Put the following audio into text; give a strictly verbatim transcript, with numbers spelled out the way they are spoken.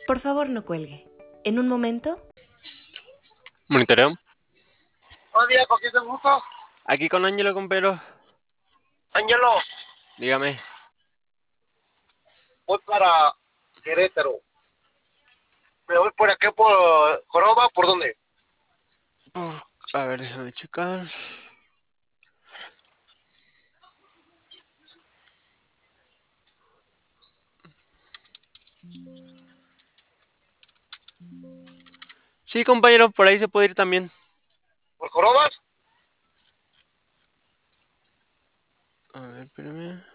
Por favor, no cuelgue. En un momento. Monitoreo. Buenos días, ¿con quién te gusto? Aquí con Ángelo, compero. Ángelo, Dígame. voy para Querétaro. Me voy por aquí por Joroba, ¿por dónde? Por- A ver, déjame checar. Sí, compañero, por ahí se puede ir también. ¿Por Jorobas? A ver, espérame.